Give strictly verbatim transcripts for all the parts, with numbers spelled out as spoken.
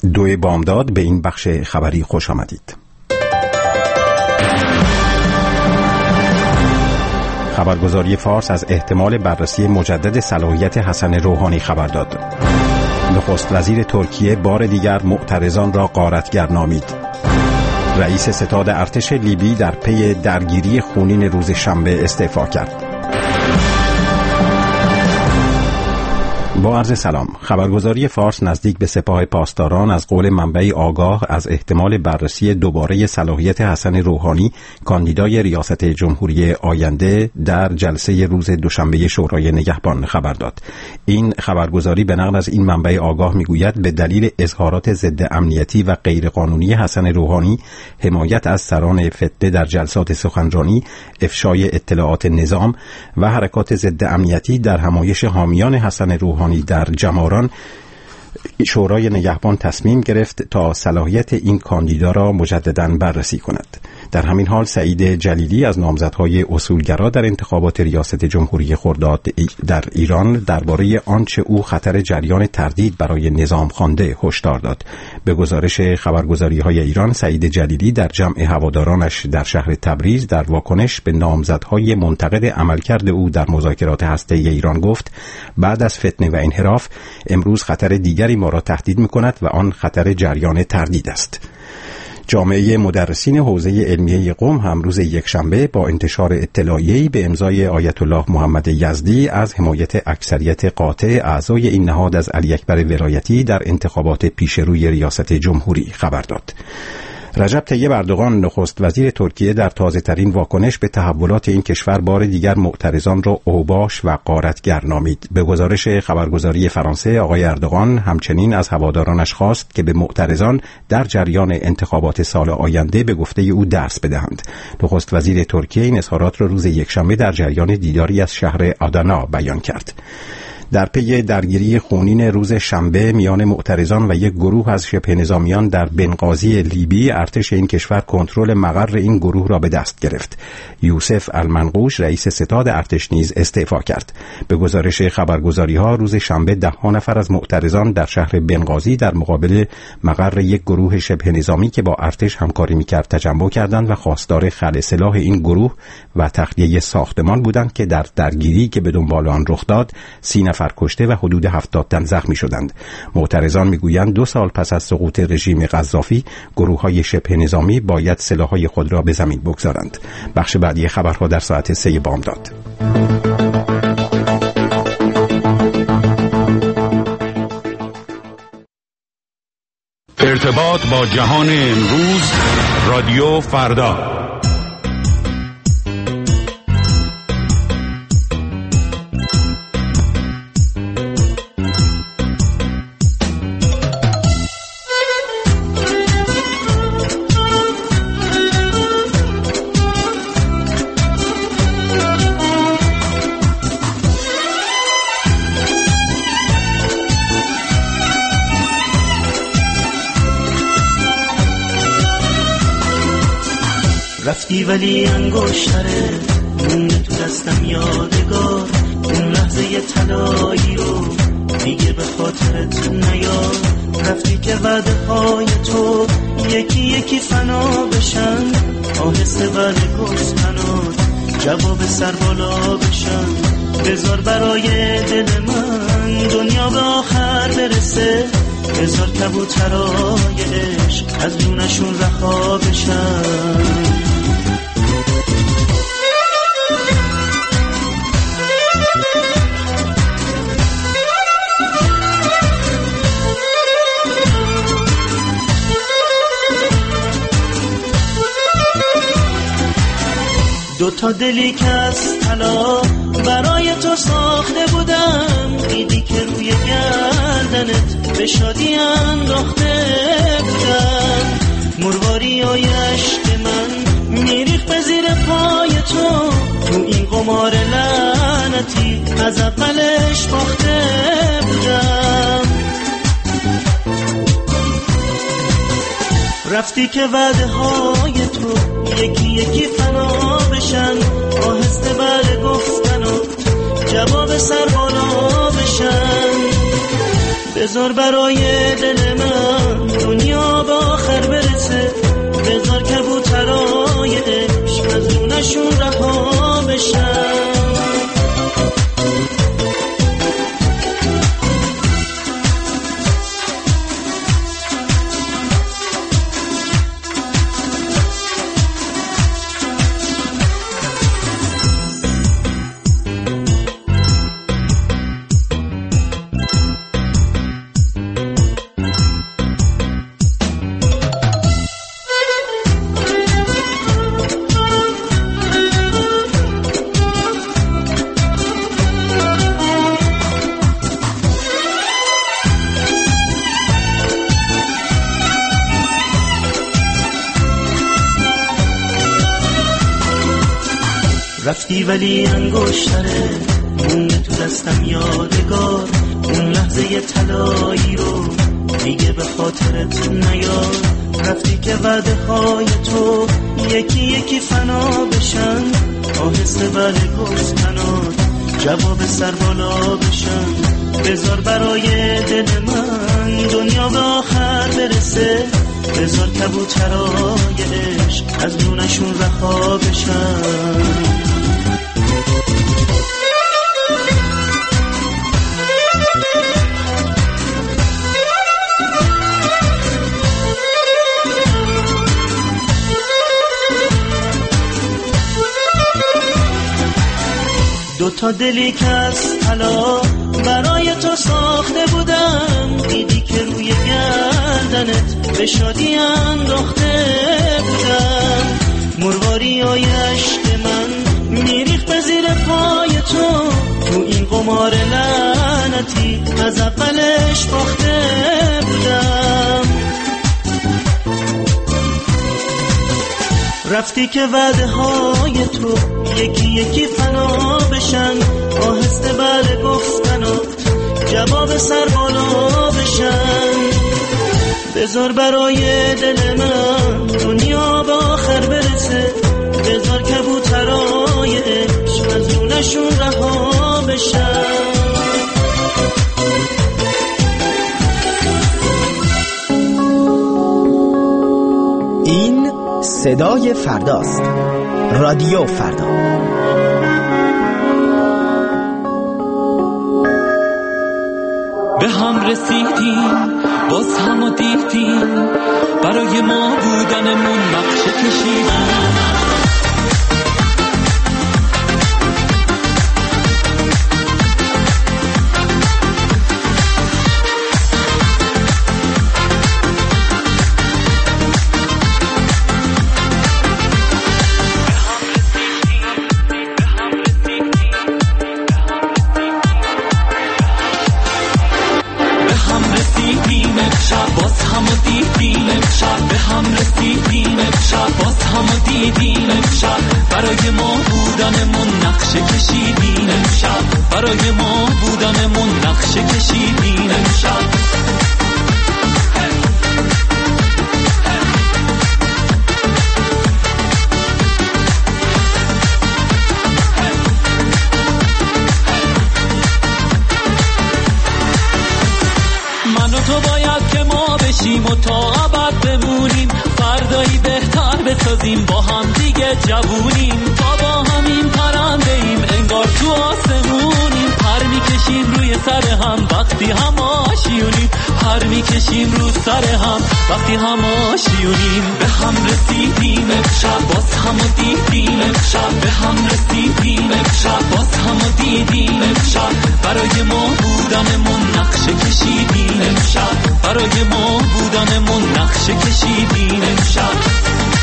دو بامداد به این بخش خبری خوش آمدید. خبرگزاری فارس از احتمال بررسی مجدد صلاحیت حسن روحانی خبر داد. نخست وزیر ترکیه بار دیگر معترضان را غارتگر نامید. رئیس ستاد ارتش لیبی در پی درگیری خونین روز شنبه استعفا کرد. با عرض سلام، خبرگزاری فارس نزدیک به سپاه پاسداران از قول منبعی آگاه از احتمال بررسی دوباره صلاحیت حسن روحانی کاندیدای ریاست جمهوری آینده در جلسه روز دوشنبه شورای نگهبان خبر داد. این خبرگزاری به نقل از این منبع آگاه میگوید به دلیل اظهارات ضد امنیتی و غیرقانونی حسن روحانی، حمایت از سران فتنه در جلسات سخنرانی، افشای اطلاعات نظام و حرکات ضد امنیتی در همایش حامیان حسن روحانی در جماران، شورای نگهبان تصمیم گرفت تا صلاحیت این کاندیدا را مجدداً بررسی کند. در همین حال سعید جلیلی از نامزدهای اصولگرا در انتخابات ریاست جمهوری خرداد در ایران درباره آنچه او خطر جریان تردید برای نظام خوانده هشدار داد. به گزارش خبرگزاری‌های ایران، سعید جلیلی در جمع هوادارانش در شهر تبریز در واکنش به نامزدهای منتقد عملکرد او در مذاکرات هسته‌ای ایران گفت: بعد از فتنه و انحراف امروز خطر دیگری ما را تهدید می‌کند و آن خطر جریان تردید است. جامعه مدرسین حوزه علمیه قم هم روز یکشنبه با انتشار اطلاعیه‌ای به امضای آیت الله محمد یزدی از حمایت اکثریت قاطع اعضای این نهاد از علی اکبر ولایتی در انتخابات پیشروی ریاست جمهوری خبر داد. رجب طیب اردوغان نخست وزیر ترکیه در تازه ترین واکنش به تحولات این کشور بار دیگر معترضان را اوباش و غارتگر نامید. به گزارش خبرگزاری فرانسه، آقای اردوغان همچنین از هوادارانش خواست که به معترضان در جریان انتخابات سال آینده به گفته او درس بدهند. نخست وزیر ترکیه این اظهارات را روز یکشنبه در جریان دیداری از شهر آدانا بیان کرد. در پی درگیری خونین روز شنبه میان معترضان و یک گروه از شبه نظامیان در بنغازی لیبی، ارتش این کشور کنترل مقر این گروه را به دست گرفت. یوسف المنقوش رئیس ستاد ارتش نیز استعفا کرد. به گزارش خبرگزاری‌ها روز شنبه ده ها نفر از معترضان در شهر بنغازی در مقابل مقر یک گروه شبه نظامی که با ارتش همکاری می‌کرد تجمع کردند و خواستار خلع سلاح این گروه و تخلیه ساختمان بودند که در درگیری که به دنبال آن رخ داد سی نفر کشته و حدود هفتاد تن زخمی شدند. معترضان میگویند دو سال پس از سقوط رژیم قذافی، گروه‌های شبه نظامی باید سلاح‌های خود را به زمین بگذارند. بخش بعدی خبرها در ساعت سه بامداد. ارتباط با جهان امروز، رادیو فردا. رفتی ولی انگشتره مونده تو دستم یادگار، اون لحظه طلایی رو دیگه به خاطرت نیار. رفتی که وعده های تو یکی یکی فنا بشن، آهسته بعد گفتنات جواب سر بالا بشن. بذار برای دل من دنیا به آخر برسه، بذار کبوترای عشق از جونشون رها بشن. دو تا دلی که از طلا برای تو ساخته بودم، دیدی که روی گردنت به شادی انداخته بودم. مرواری های عشق من میریخت به زیر پای تو، تو این قمار لعنتی از اولش باخته بودم. رفتی که وعده های تو یکی یکی فنا بشن، آهسته بعد گفتنات جواب سر بالا بشن. بذار برای دل من رفتی ولی انگشتره مونه تو دستم یادگار، اون لحظه طلایی رو دیگه به خاطرت نیار. رفتی که وعده های تو یکی یکی فنا بشن، آهسته بله گفتنات جواب سر بالا بشن. بذار برای دل من دنیا به آخر برسه، بذار کبوترای عشق از دونشون رها بشن. دو تا دلی که از طلا برای تو ساخته بودم، دیدی که روی گردنت به شادی انداخته بودم. مرواری های عشق من میریخت به زیر پای تو، تو این قمار لعنتی از اولش باخته بودم. رفتی که وعده های تو یکی یکی فنا بشن، آهسته بله گفتنات جواب سر بالا بشن. بذار برای دل من دنیا به آخر برسه، بذار کبوترای عشق از دونشون رها بشن. این صدای فرداست. رادیو فردا. به هم رسیدیم باز همو دیدیم، برای ما بودنمون نقشه کشیدیم. برای ما بودنمون نقشه کشیدین امشب، برای ما بودنمون نقشه کشیدین امشب. من و تو باید که ما بشیم و تا ابد بمونیم، فردایی بهتر بسازیم با هم دیگه جوونیم. تا با همین پرنده ایم انگار تو آسمونیم، پر میکشیم روی سر هم وقتی هم آشیونیم، پر میکشیم رو سر هم وقتی هم آشیونیم. به هم رسیدیم امشب باز همو دیدیم امشب، به هم رسیدیم امشب باز همو دیدیم امشب. برای ما بودنمون نقشه کشیدیم امشب، برای ما بودنمون نقشه کشیدیم امشب.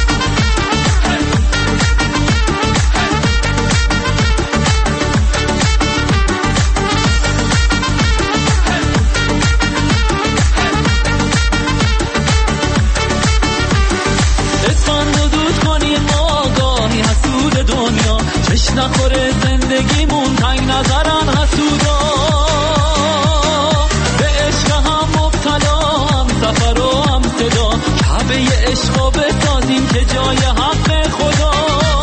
نخوره زندگیمون تنگ نظرن حسودا، به عشق هم مبتلا هم سفر و هم صدا، کعبه عشقا بسازیم که جای حق خدا،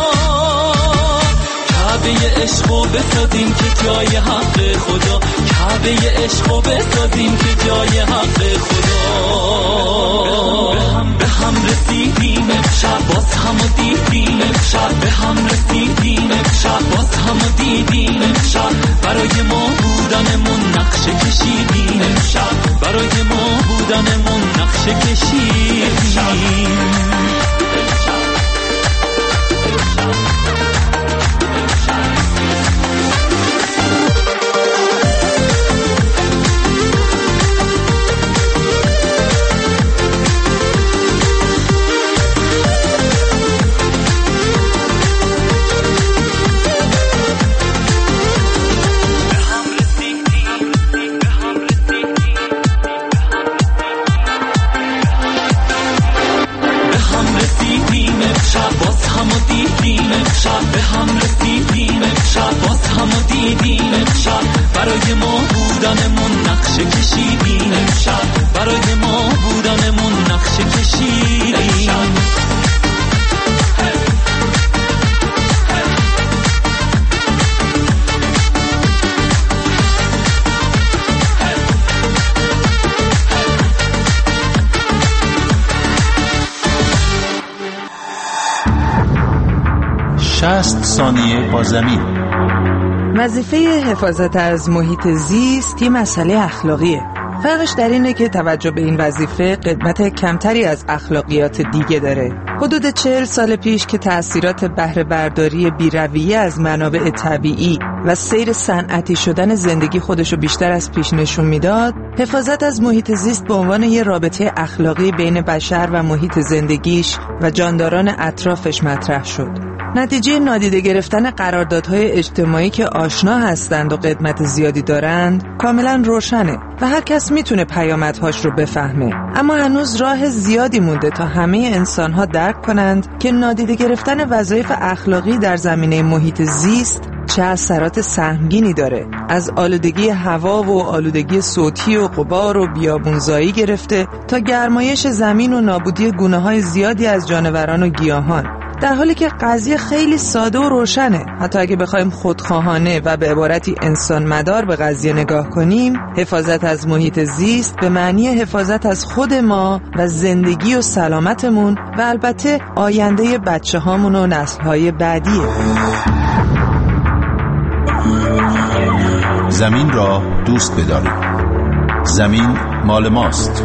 کعبه عشقا بسازیم که جای حق خدا، کعبه عشقا بسازیم که جای حق خدا. به هم به هم رسیدیم امشب باز همو دیدیم امشب، به هم رسیدیم امشب باز همو دیدیم امشب. برای ما بودنمون نقشه کشیدیم امشب، برای ما بودنمون نقشه کشیدیم امشب. امشب، باز همو دیدیم امشب، به هم رسیدیم امشب، باز همو دیدیم امشب، برای ما بودنمون نقشه کشیدیم امشب، برای ما بودنمون نقشه کشیدیم. شصت ثانیه با زمین. وظیفه حفاظت از محیط زیست یه مسئله اخلاقیه. فرقش در اینه که توجه به این وظیفه قدمت کمتری از اخلاقیات دیگه داره. حدود چهل سال پیش که تأثیرات بهره برداری بی‌رویه از منابع طبیعی و سیر صنعتی شدن زندگی خودشو بیشتر از پیش نشون میداد، حفاظت از محیط زیست به عنوان یه رابطه اخلاقی بین بشر و محیط زندگیش و جانداران اطرافش مطرح شد. نتیجه نادیده گرفتن قراردادهای اجتماعی که آشنا هستند و قدمت زیادی دارند کاملا روشنه و هر کس میتونه پیامدهاش رو بفهمه، اما هنوز راه زیادی مونده تا همه انسانها درک کنند که نادیده گرفتن وظایف اخلاقی در زمینه محیط زیست چه اثرات سهمگینی داره، از آلودگی هوا و آلودگی صوتی و غبار و بیابونزایی گرفته تا گرمایش زمین و نابودی گونه‌های زیادی از جانوران و گیاهان، در حالی که قضیه خیلی ساده و روشنه. حتی اگه بخوایم خودخواهانه و به عبارتی انسان مدار به قضیه نگاه کنیم، حفاظت از محیط زیست به معنی حفاظت از خود ما و زندگی و سلامتمون و البته آینده بچه هامون و نسل‌های بعدیه. زمین را دوست بدارید. زمین مال ماست.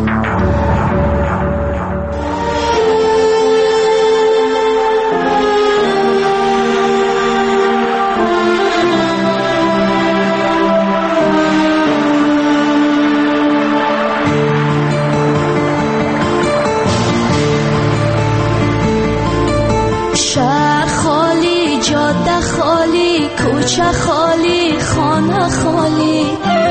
شهر خالی، جاده خالی، کوچه خالی، خانه خالی،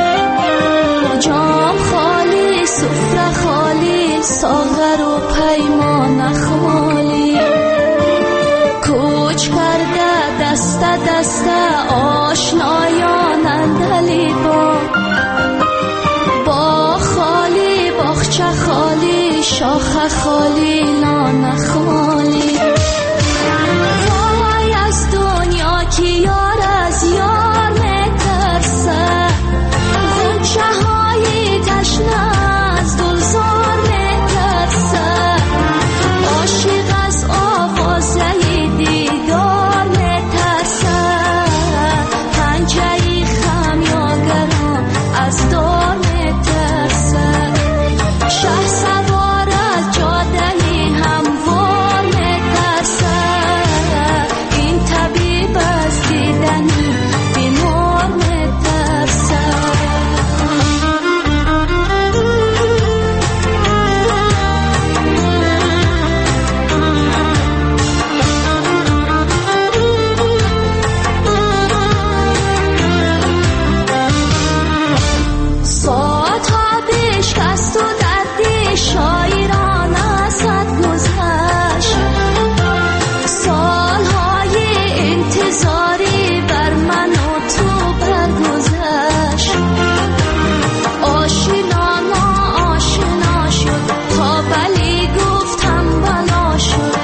جام خالی، سفره خالی، ساغر و پیمان خالی، کوچ کرده دست دست آشنایان اندلی با با خالی، باغچه خالی، شاخه خالی، لانه خالی. وای از دنیا که یار از یار میترسه، غنچه های تشنه از گلزار میترسه، عاشق از آوازه دیدار میترسه، پنجه خمیازگران از دار میترسه، شه سوار از جاده هموار میترسه، این طبیب از دیدن بیمار میترسه. ساعت ها بشکست و دردی شاعران ازت گذشت، سالهای انتظاری بر من و تو برگذشت، آشنا ناآشنا شد تا بلی گفتم بلا شد،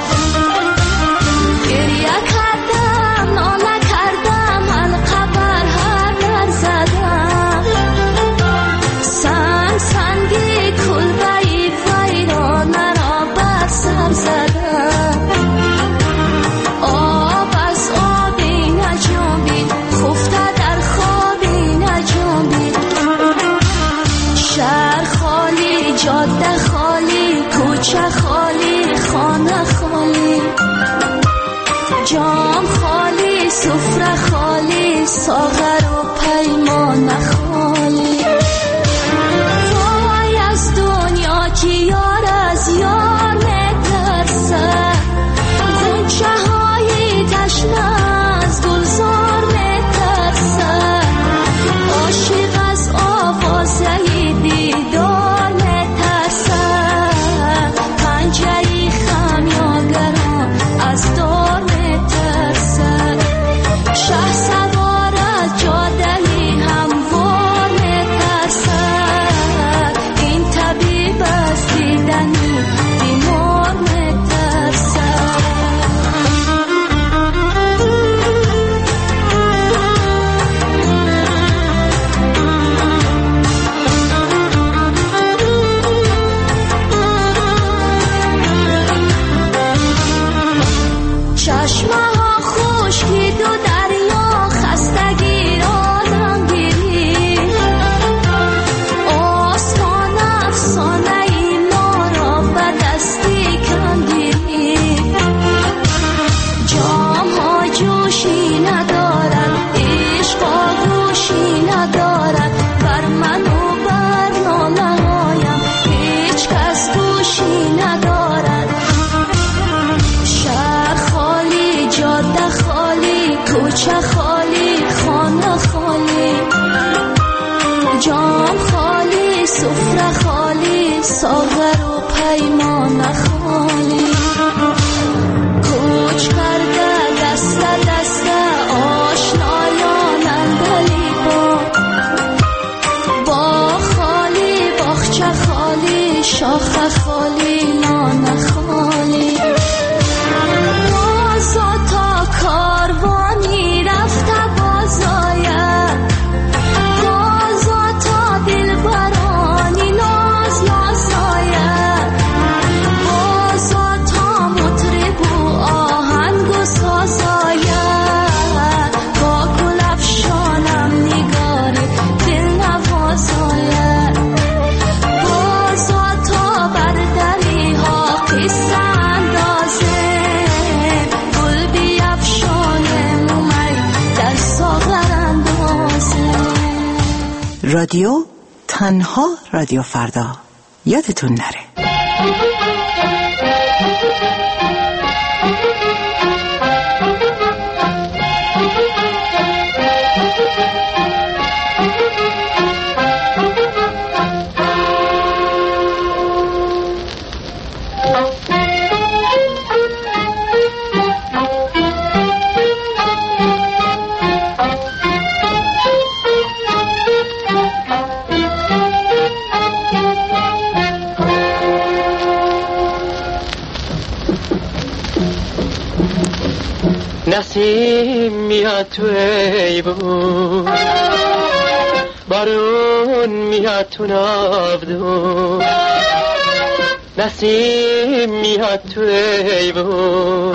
گریه کردم ناله کردم حلقه بر هر در زدم، سنگ سنگی کلبه‌ای ویرانه را بر سر زدم، آب از آبی نجنبید، خفته در خوابی نجنبید، شهر خالی، جاده خالی، کوچه خالی، خانه خالی، جام خالی، سفره خالی، ساغر و پیمان خالی. وای از دنیا که یار از یار میترسه، غنچه های تشنه از گلزار میترسه، عاشق از آوازه دیدار میترسه، پنجه خمیازگران از پیمان خالی کوچ کرده دست دست آشنایان اندلی با با خالی باغچه خالی شاخ خالی لانه خالی بازا تا کاروانی رفته بازایه بازا تا دل برانی ناز نازایه بازا تا مطرب و آهنگ و سازایه با گل افشانم نگار دل نوازایه بازا تا بر دری ها قصه اندازه گل بیفشانه مومی در ساغر اندازه. رادیو تنها رادیو فردا، یادتون نره. نسیم میاد تو ایوون بارون میاد تو ناودون نسیم میاد تو ایوون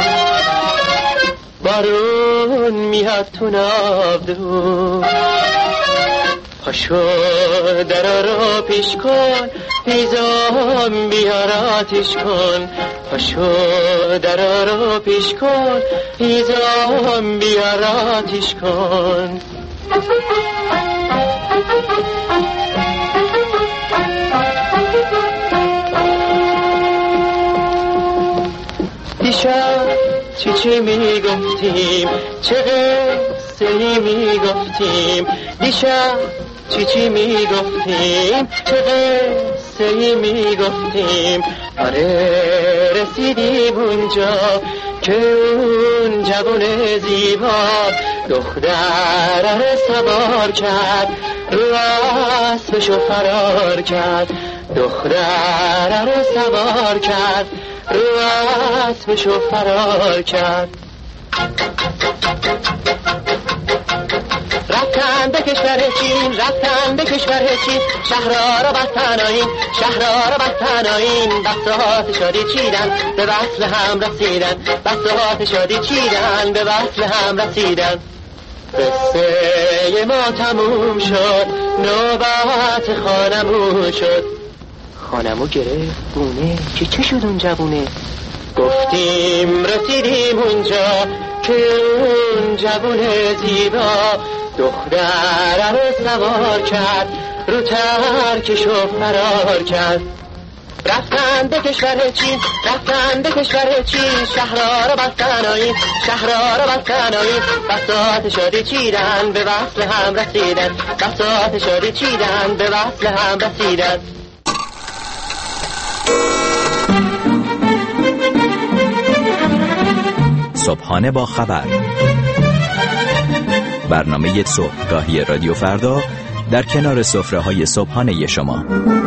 بارون میاد تو ناودون پاشو در رو پیش کن هیزم بیار آتیش کن پاشو در رو پیش کن هیزم بیار آتیش کن دیشب چی چی میگفتیم چه قصه میگفتیم دیشب چی چی میگفتیم چه قصه میگفتیم آره رسیدیم اونجا که اون جوان زیبا دختر رو سوار کرد رو اسبشو فرار کرد دختر رو سوار کرد رو اسبشو فرار کرد رفتن به کشور چین رفتن به کشور چین شهرها را بستن آیین شهرها را بستن آیین بساط شادی چیدن به وصل هم رسیدن بساط شادی چیدن به وصل هم رسیدن قصه ما تموم شد نوبت خانمو شد خانمو گرفت بونه که چه شد اون جوونه گفتیم رسیدیم اونجا که اون جوون زیبا دختر رو سوار کرد رو ترکشو فرار کرد رفتن به کشور چین رفتن به کشور چین شهرها رو بستن آیین شهرها رو بستن آیین بساط شادی چیدن به وصل هم رسیدن بساط شادی چیدن به وصل هم رسیدن صبحانه با خبر، برنامه صبحگاهی رادیو فردا در کنار سفره‌های صبحانه شما.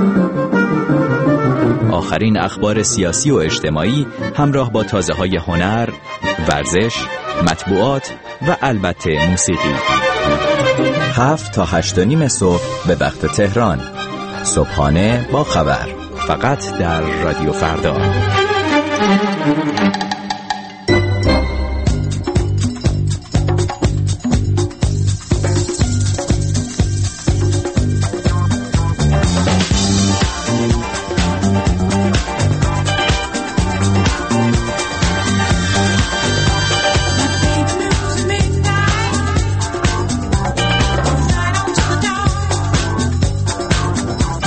آخرین اخبار سیاسی و اجتماعی همراه با تازه‌های هنر، ورزش، مطبوعات و البته موسیقی. هفت تا هشت و نیم صبح به وقت تهران. صبحانه با خبر، فقط در رادیو فردا.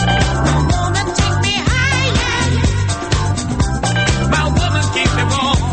My woman keep me warm.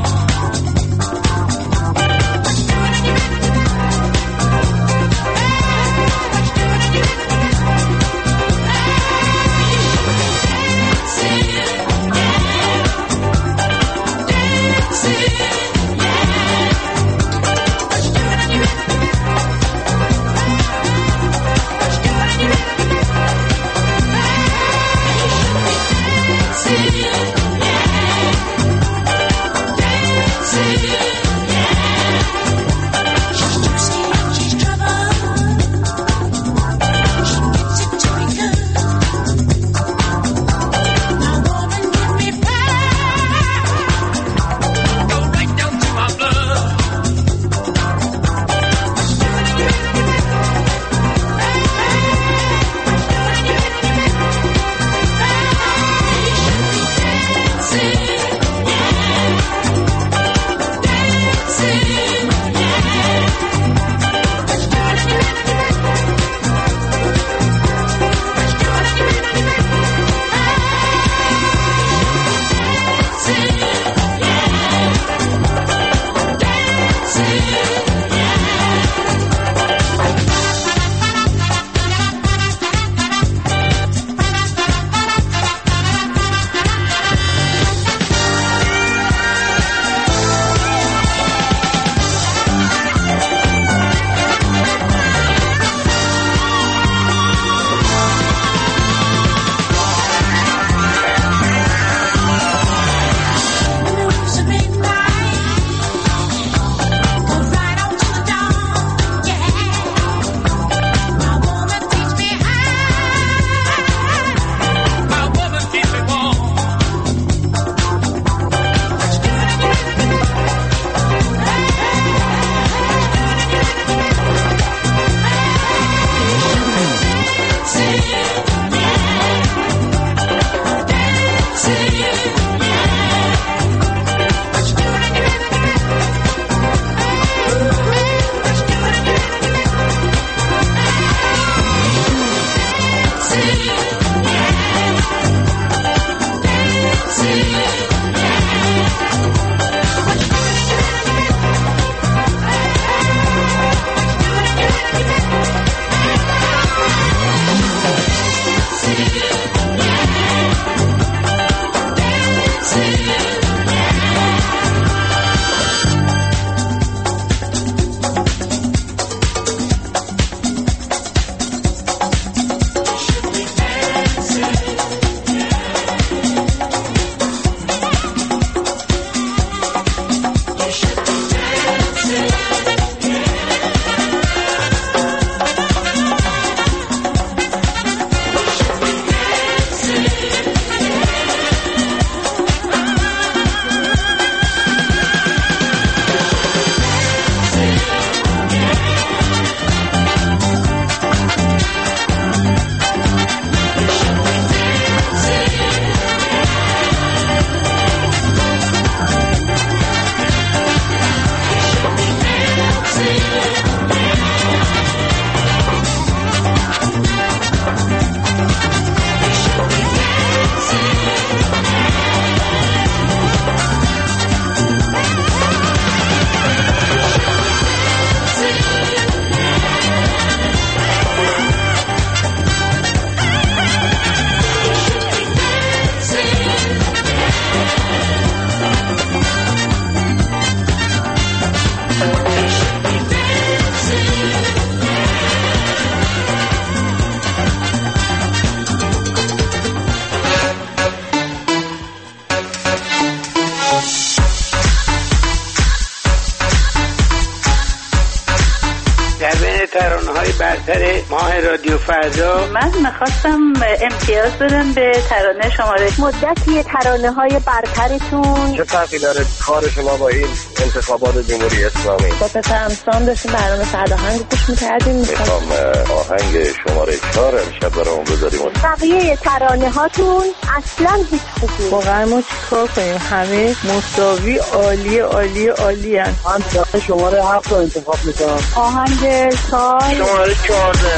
ترانه‌های برتر ماه رادیو فردا. من می‌خواستم امتیاز بدم به ترانه شماره مدتی ترانه‌های برترتون. چه فرقی داره کار شما با این انتخابات جمهوری اسلامی؟ با پسرم سام داشتیم برنامه فردا آهنگ گوش می‌کردیم. می‌خوام آهنگ شماره چهار امشب برامون بذاریم. بقیه ترانه‌هاتون اصلاً هیچ خوبی. واقعا ما چیکار کنیم؟ همه مساوی عالی عالی عالی ان. من شماره هفت رو انتخاب می‌کنم. آهنگ چهار شماره چهارده.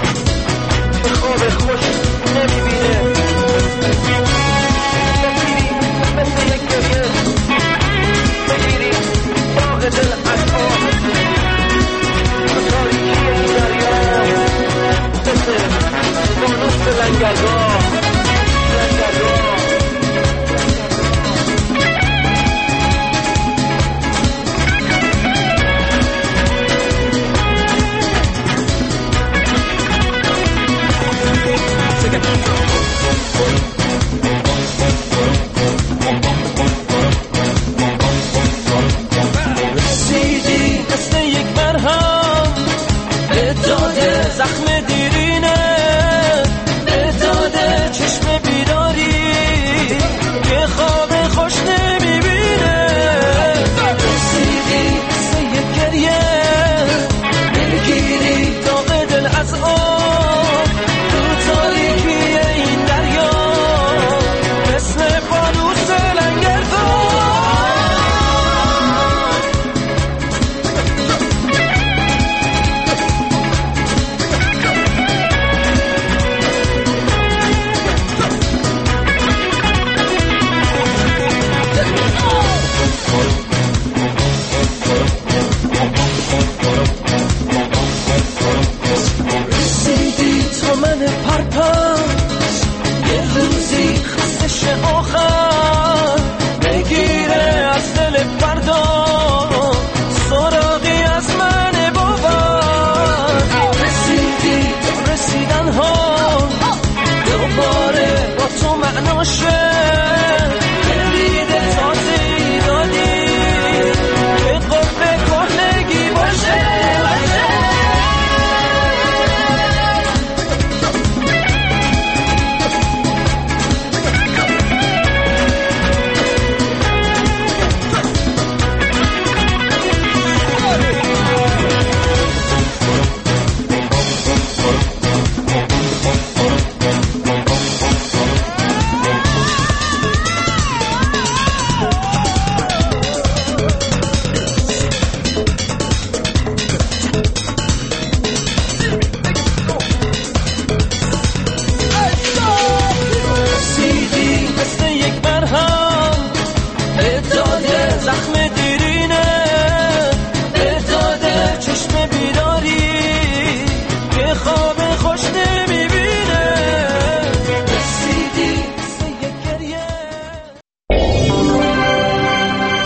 خوش نمیبینه.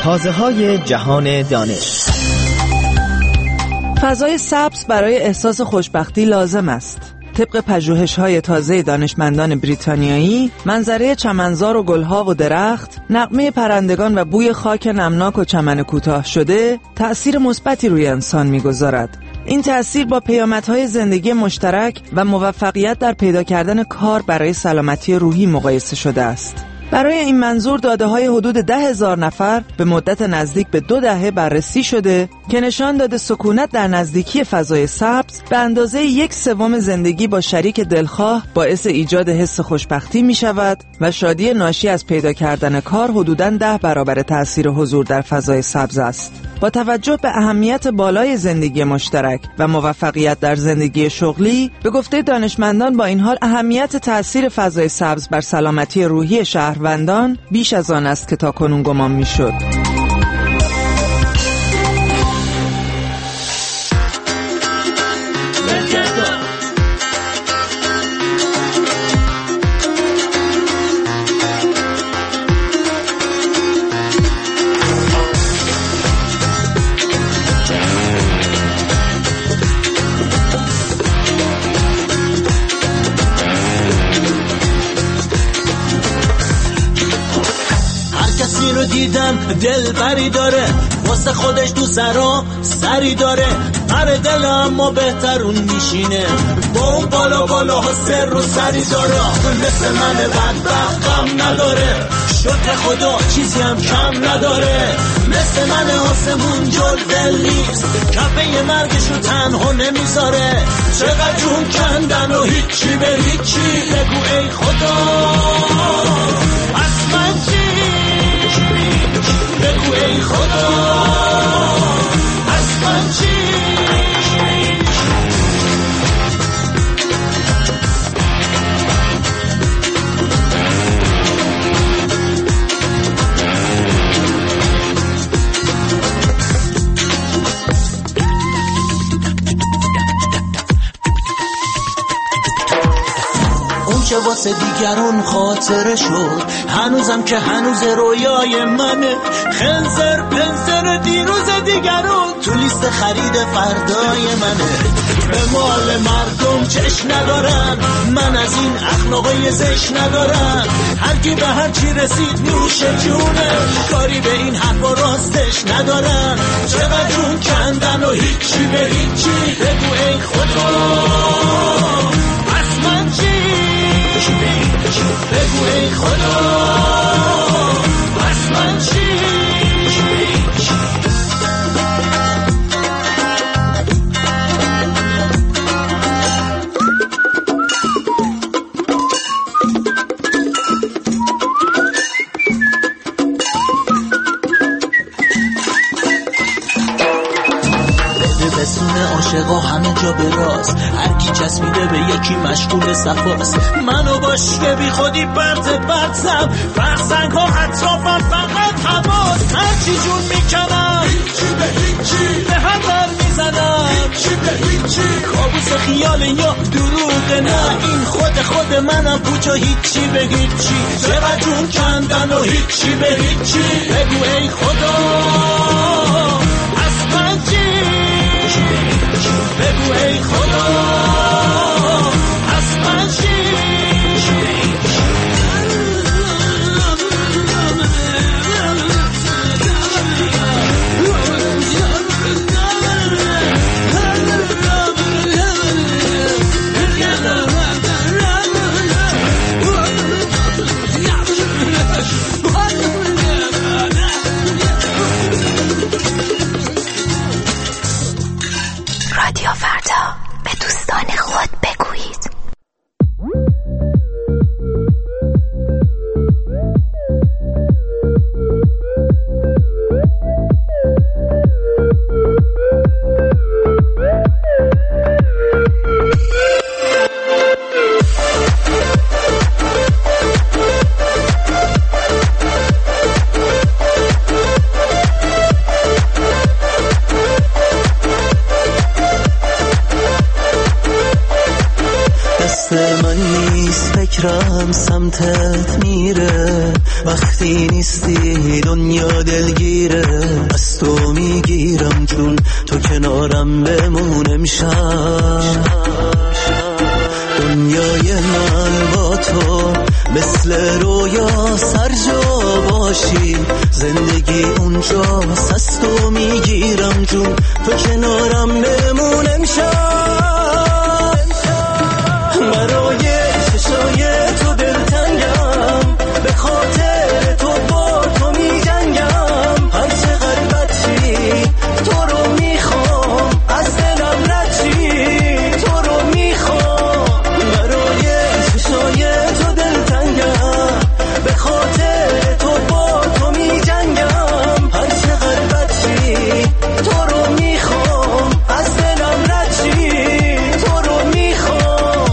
تازه‌های جهان دانش. فضای سبز برای احساس خوشبختی لازم است. طبق پژوهش‌های تازه دانشمندان بریتانیایی، منظره چمنزار و گلها و درخت، نغمه پرندگان و بوی خاک نمناک و چمن کوتاه شده تأثیر مثبتی روی انسان می‌گذارد. این تأثیر با پیامدهای زندگی مشترک و موفقیت در پیدا کردن کار برای سلامتی روحی مقایسه شده است. برای این منظور داده‌های حدود ده هزار نفر به مدت نزدیک به دو دهه بررسی شده که نشان داده سکونت در نزدیکی فضای سبز به اندازه یک سوم زندگی با شریک دلخواه باعث ایجاد حس خوشبختی می شود و شادی ناشی از پیدا کردن کار حدوداً ده برابر تأثیر حضور در فضای سبز است. با توجه به اهمیت بالای زندگی مشترک و موفقیت در زندگی شغلی، به گفته دانشمندان با این حال اهمیت تأثیر فضای سبز بر سلامتی روحی شهروندان بیش از آن است که تاکنون گمان می‌شد. دیدم دل بری داره، واسه خودش دو سرا سری داره، هر دل اما بهترون میشینه، با اون بالا بالا ها سر رو سری داره. مثل من بدبخت غم نداره، شکر خدا چیزی هم کم نداره، مثل من آسمون جل دل نیست، کفه مرگش رو تنها نمیذاره. چقدر جون کندن و هیچی به هیچی، بگو ای خدا از من چی، بگو ای خدا از من چی. که واسه دیگرون خاطره شد، هنوزم که هنوز رویای منه، خنزر پنزر دیروز دیگرون تو لیست خرید فردای منه. به مال مردم چش ندارم، من از این اخلاقای زش ندارم، هر کی به هر چی رسید نوش جونه، کاری به این حرفا راستش ندارم. چقدر جون کندن و هیچی به هیچی، بگو ای خدا از من چی، بگو ای خدا از من چی. عاشقا همه جا به راست، هر کی چسبیده به یکی مشغول صفاست، منو باش که بی خودی برد برسم، فرسنگ ها اطرافم فقط حواس، هرچی جون میکنم هیچی به هیچی، به هم بر میزنم هیچی به هیچی، کابوس خیال یا دروغ نه، این خود خود منم پوچا هیچی به هیچی. چقدر جون کندن و هیچی به هیچی، بگو ای خدا از من چی، بگو ای خدا از من چی. رادیو فردا، به دوستان خود بگویید. فکرم سمتت میره، وقتی وقتی نیستی دنیا دلگیره، از تو میگیرم چون تو کنارم بمون امشب. دنیای من با تو مثل رویا سرجا باشی، زندگی اونجاست از تو میگیرم چون تو کنارم بمون امشب. برای چشای تو دلتنگم، به خاطر تو با تو می جنگم، هر چقدر بدشی تو رو میخوام، از دلم ردشی تو رو میخوام. برای چشای تو دلتنگم، به خاطر تو با تو می جنگم، هر چقدر بدشی تو رو میخوام، از دلم ردشی تو رو میخوام.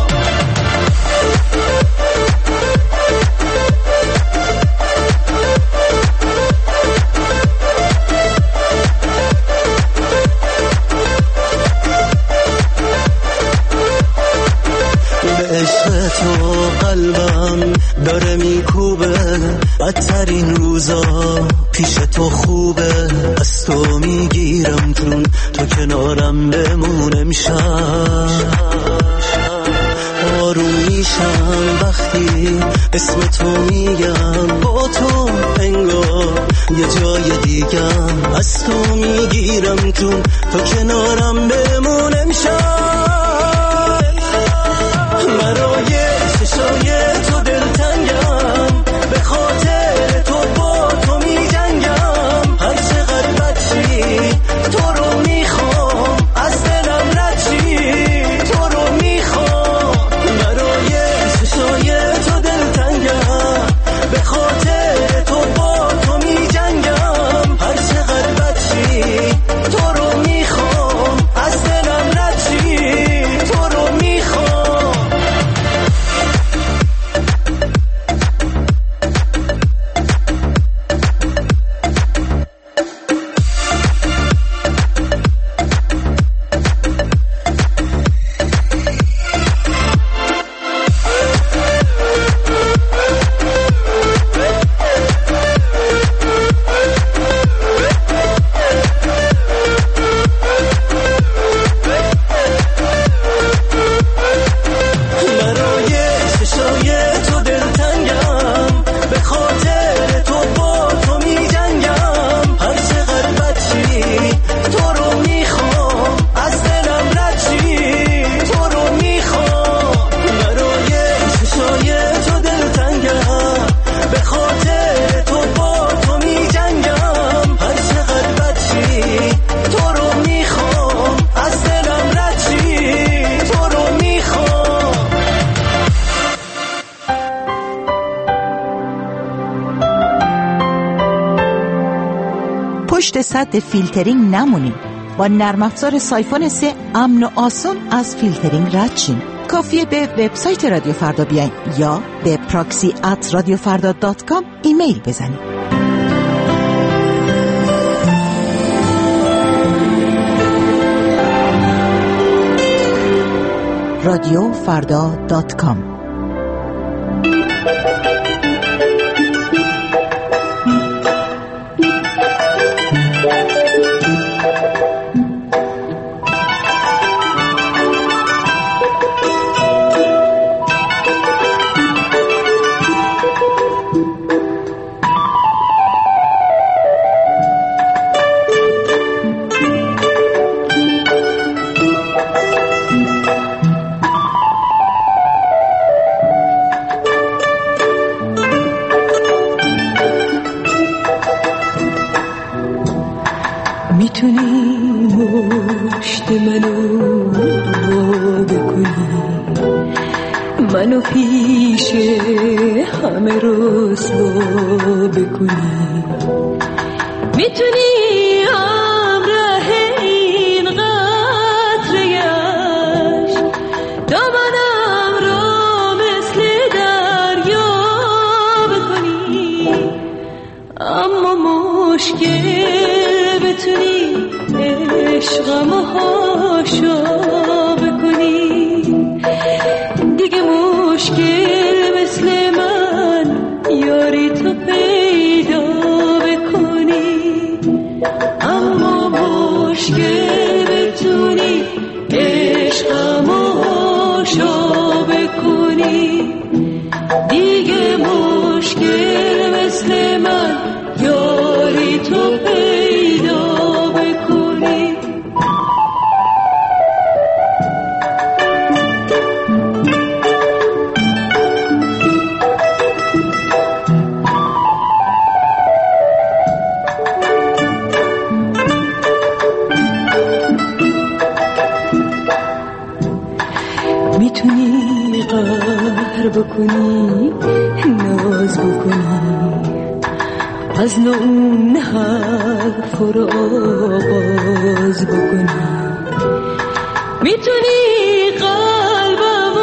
به عشق تو قلبم داره میکوبه، بدترین روزا پیش تو خوبه، از تو میگیرم چون تو کنارم بمون امشب. آروم میشم وقتی اسم تو میگم، با تو انگار یه جای دیگم، از تو میگیرم چون تو کنارم بمون امشب. برای چشای تو دلتنگم، به خاطر تو با تو می جنگم، هر چقدر بدشی تو رو میخوام، از دلم ردشی تو رو میخوام. برای چشای تو دلتنگم، به خاطر تو با تو می جنگم، هر چقدر بدشی تو رو میخوام، از دلم ردشی تو رو میخوام. پشت سد فیلترینگ نمونیم. با نرم افزار سایفون سه امن و آسان از فیلترینگ رد شیم. کافیه به وبسایت رادیو فردا بیاین یا به پراکسی ات رادیو فردا دات کام ایمیل بزنید. رادیو فردا دات کام. میتونی مشت منو بکنی، منو پیش همه رسوا بکنی. میتونی همراه این قطره‌اش دامنم را مثل دریا بکنی، اما مشکل بتونی عشقمو هاشا بکنی. دیگه مشکل مثل من یاری تو پیدا بکنی ناز بکنی از نون حرف رو آغاز بکنی میتونی قلبم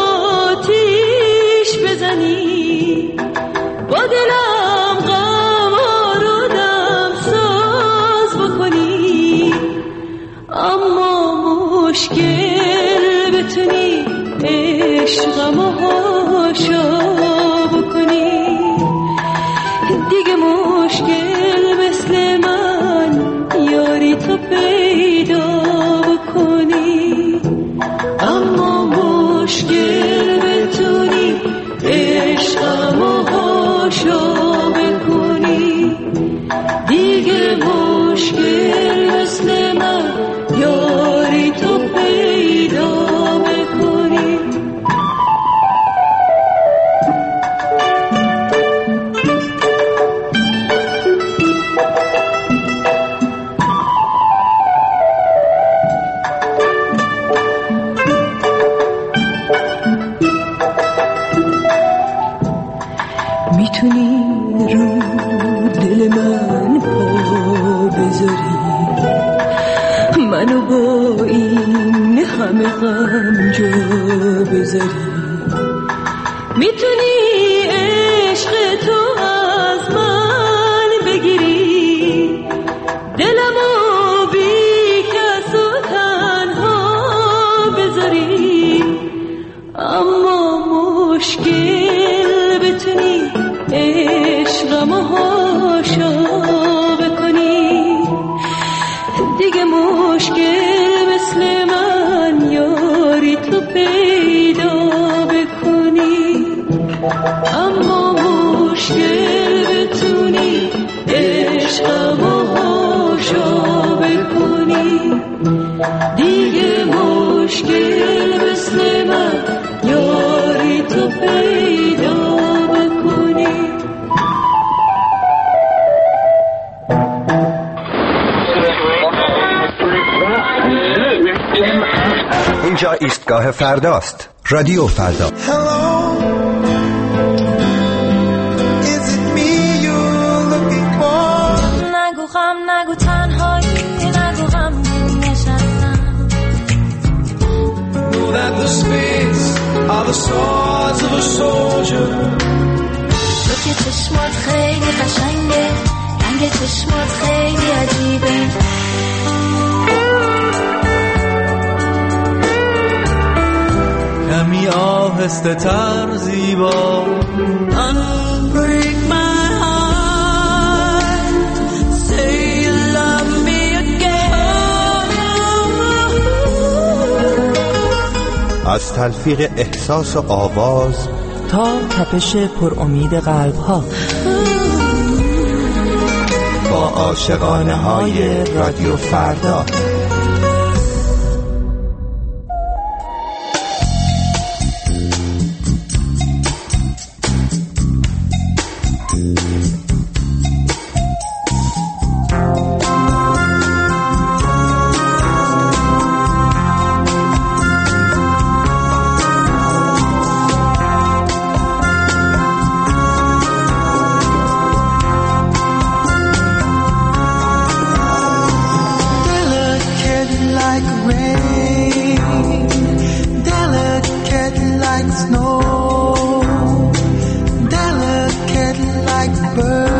آتیش بزنی با دلم غم آرودم ساز بکنی اما مشکل بتونی عشقم و هاشا بکنی دیگه مشکل مثل من یاری تو پیدا بکنی اما مشکل بتونی عشقم و هاشا بکنی دیگه مشکل مثل من یاری تو پیدا بکنی میتونی رو دل من پا بذاری منو با این همه غم جا بذاری میتونی عشق تو از من بگیری دلمو بی کس و تنها بذاری اما مشکل بتونی عشقم و هاشا بکنی دیگه مشکل مثل من یاری تو پیدا بکنی اما مشکل بتونی عشقم و هاشا بکنی دیگه مشکل مثل من یاری تو پیدا بکنی اینجا ایستگاه فرداست. رادیو فردا. نگو غم نگو تنهایی نگو غم نشستم Know that the spades are the swords of a soldier. تو که چشمات خیلی قشنگه رنگ چشمات خیلی عجیبه کمی آهسته تر زیبا Unbreak my heart Say you love me again از تلفیق احساس و آواز تا تپش پر امید قلب ها با عاشقانه های رادیو فردا. Bird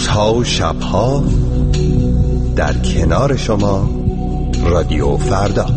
روزها و شبها در کنار شما رادیو فردا.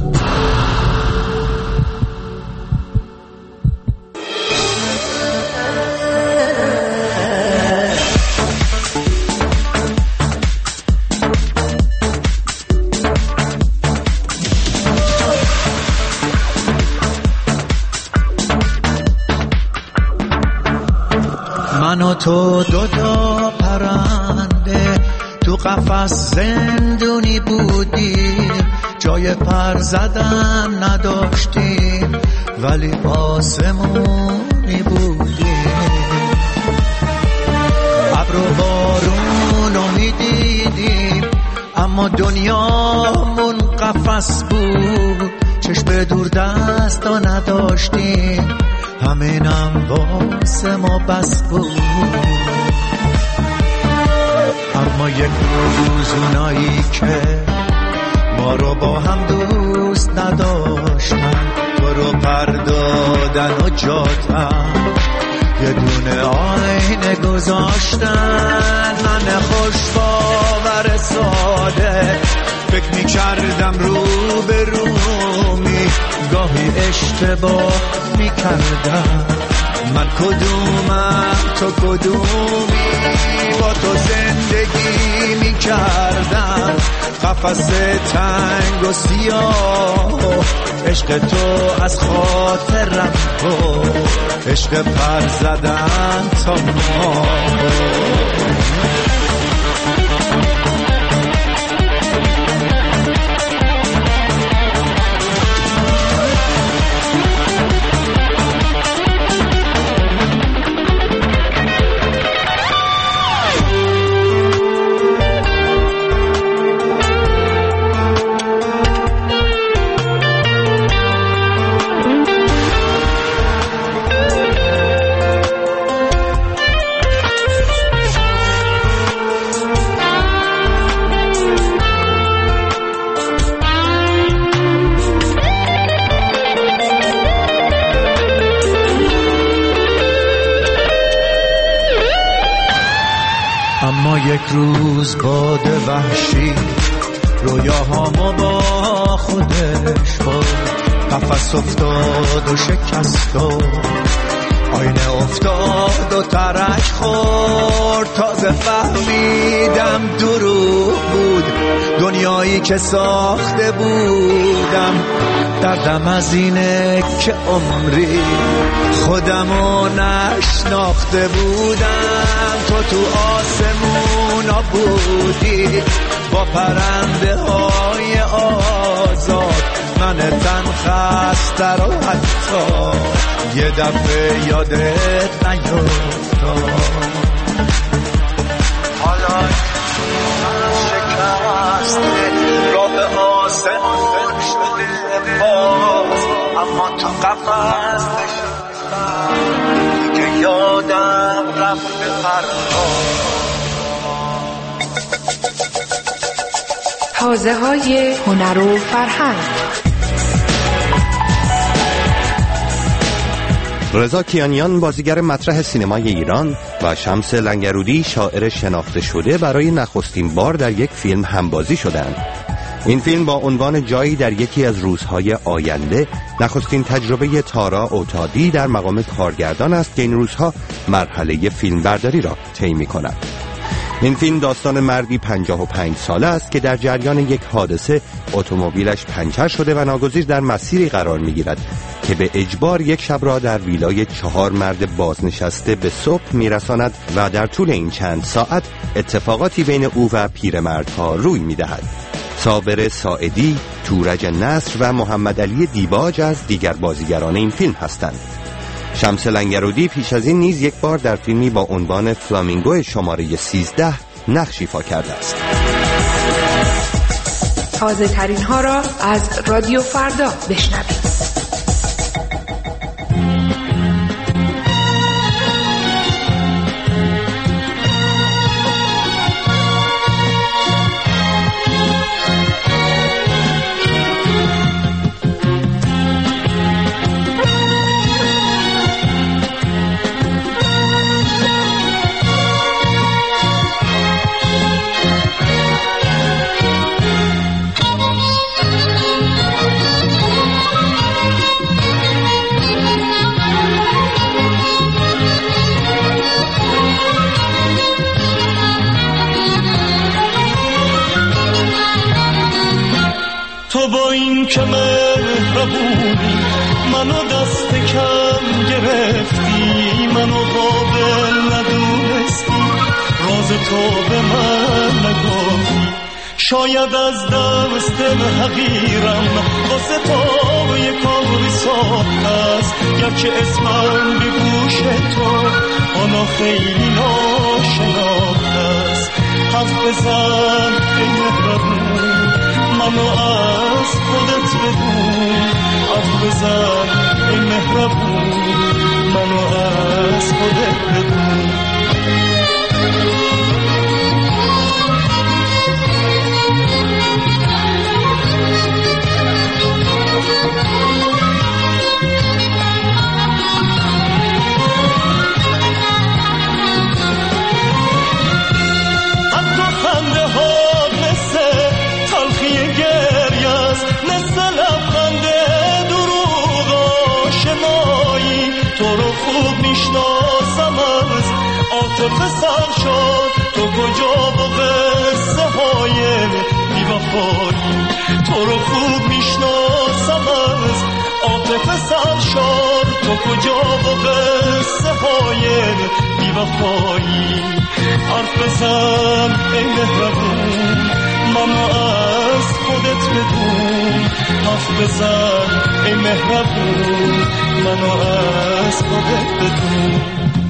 من و تو دو تا پرنده تو قفس زندونی بودیم، جای پر زدن نداشتیم ولی آسمونی بودیم. ابر و بارون رو میدیدیم اما دنیامون قفس بود، چشم دور دستا نداشتیم همینم واسه ما بس بود. اما یک روز اونایی که ما رو با هم دوست نداشتن تو رو پردادن و جاتن یه دونه آینه گذاشتن. من خوش باور ساده فکر می کردم رو به رومی، گاهی اشتباه می کردم من کدومم تو کدومی، با تو زندگی می کردم قفس تنگ و سیاه، عشق تو از خاطرم تو عشق پر زدن تا ما. اما یک روز باد وحشی رویاهامو با خودش برد، قفس افتاد و شکست و آینه افتاد و ترک خورد. تازه فهمیدم دروغ بود دنیایی که ساخته بودم، دردم از اینه که عمری خودمو نشناخته بودم. تو تو آسمونا بودی با پرنده های آزاد، من تن خسته رو حتی یه دفعه یادت نیفتاد. حالا من شکسته راه به آسمون شده باز، اما تو قفس نشستم که یادم رفت پرواز. حوزه های هنر و فرهنگ. رضا کیانیان بازیگر مطرح سینمای ایران و شمس لنگرودی شاعر شناخته شده برای نخستین بار در یک فیلم همبازی شدند. این فیلم با عنوان جایی در یکی از روزهای آینده نخستین تجربه تارا اوتادی در مقام کارگردان است که این روزها مرحله فیلمبرداری را طی می‌کند. این فیلم داستان مردی پنجاه و پنج ساله است که در جریان یک حادثه اتومبیلش پنچر شده و ناگزیر در مسیری قرار می‌گیرد که به اجبار یک شب را در ویلای چهار مرد بازنشسته به صبح می‌رساند و در طول این چند ساعت اتفاقاتی بین او و پیرمردها روی می‌دهد. صابر ساعدی، تورج نصر و محمد علی دیباج از دیگر بازیگران این فیلم هستند. شمس لنگرودی پیش از این نیز یک بار در فیلمی با عنوان فلامینگو شماره سیزده نقش ایفا کرده است. تازه ترین ها را از رادیو فردا بشنوید. تو با این که مهربونی منو دست کم گرفتی، منو قابل ندونستی، راز تو به من نگفتی. شاید از دست حقیرم واسه تو یک کاری ساخته است، گرچه اسمم به گوش تو حالا خیلی ناشناخته است. حرف بزن ای مهربون منو از خودت بدون، حرف بزن ای مهربون منو از خودت بدون. عاطفه سر شد تو کجا با قصه های بی‌وفایی، تو رو خوب میشناسم از عاطفه سر شد تو کجا با قصه های بی‌وفایی. حرف بزن ای مهربون منو از خودت بدون، حرف بزن ای مهربون منو از خودت بدون.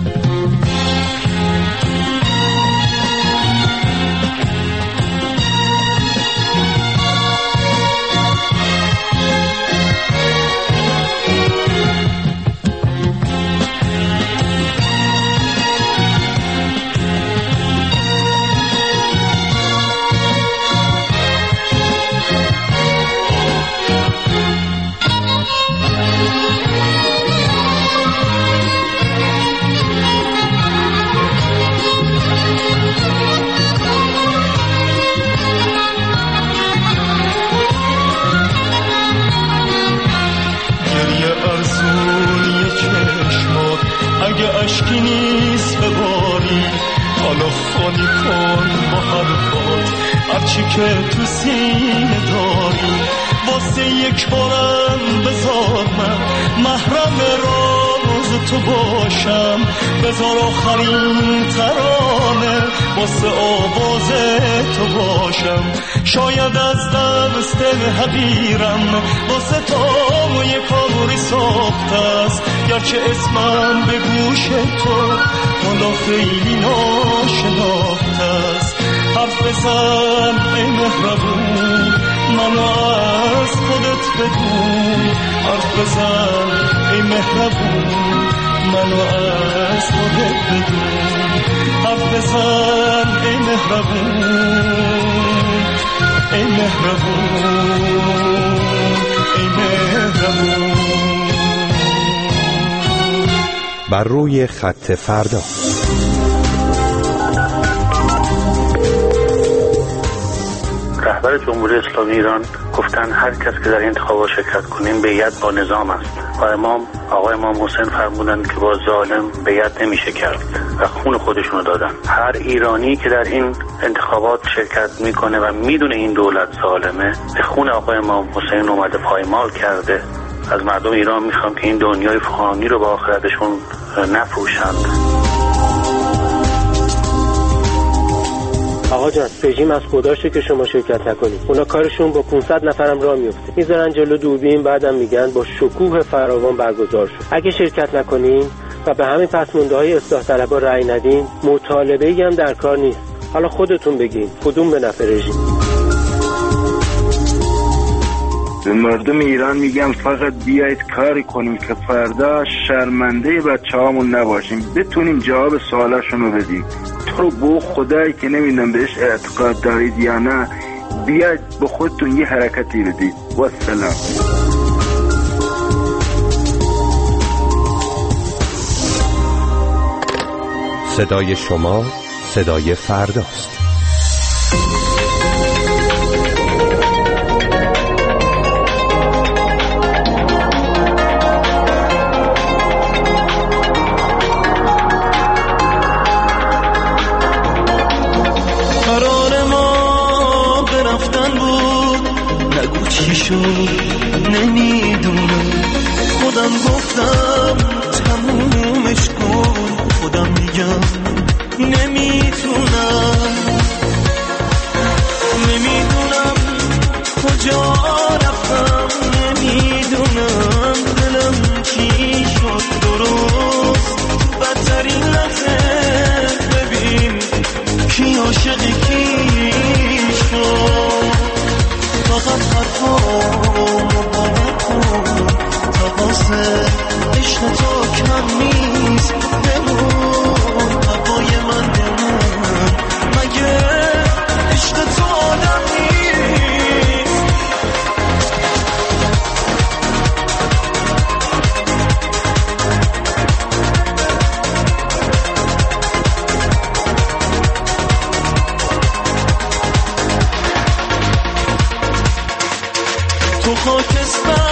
اشکی نیست بباری حالا خالی کن با حرفات هرچی که تو سینه داری. واسه یک بارم بذار من محرم راز تو باشم، بذار آخرین ترانه واسه آواز تو باشم. شاید از دست حقیرم واسه تو یک کاری ساخته است، گرچه اسمم به گوش تو حالا خیلی ناشناخته است. حرف بزن ای مهربون منو از خودت بدون، حرف بزن ای مهربون منو از خودت بدون. حرف بزن ای مهربون ای مهربون ای مهربون. بر روی خط فردا. رهبر جمهوری اسلامی ایران گفتن هر کس که در این انتخابات شرکت کنیم بیعت با نظام است و امام آقای امام حسین فرمودند که با ظالم بیعت نمیشه کرد و خون خودشونو دادن. هر ایرانی که در این انتخابات شرکت میکنه و میدونه این دولت ظالمه به خون آقای امام حسین اومده پایمال کرده. از مردم ایران میخوام که این دنیای فانی رو با آخرتشون نفروشند. آقا جان رژیم از خداشه که شما شرکت نکنید. اونا کارشون با پانصد نفرم راه میفته، میذارن جلو دوربین، بعدم میگن با شکوه فراوان برگزار شد. اگه شرکت نکنین و به همین پسمانده‌های اصلاح طلبها رأی ندین مطالبه‌ای هم در کار نیست. حالا خودتون بگین کدوم به نفع رژیم. به مردم ایران میگم فقط بیایید کاری کنیم که فردا شرمنده بچه‌هامون نباشیم، بتونیم جواب سوالاشون رو بدیم. تو رو بو خدایی که نمیدونم بهش اعتقاد دارید یا نه، بیاید به خودتون یه حرکتی بدید. و سلام. صدای شما صدای فرداست. چی شد نمیدونم، خودم گفتم تمومش کن، خودم میگم نمیتونم، نمیدونم کجا رفتم، نمیدونم دلم چی شد درست تو بدترین لحظه، ببین کی عاشقی کی شد، فقط حرفامو باور کن، تقاصر عشق تو کم نیست، بمون هوای من بمون، مگه عشق تو آدم نیست. تو خاکستر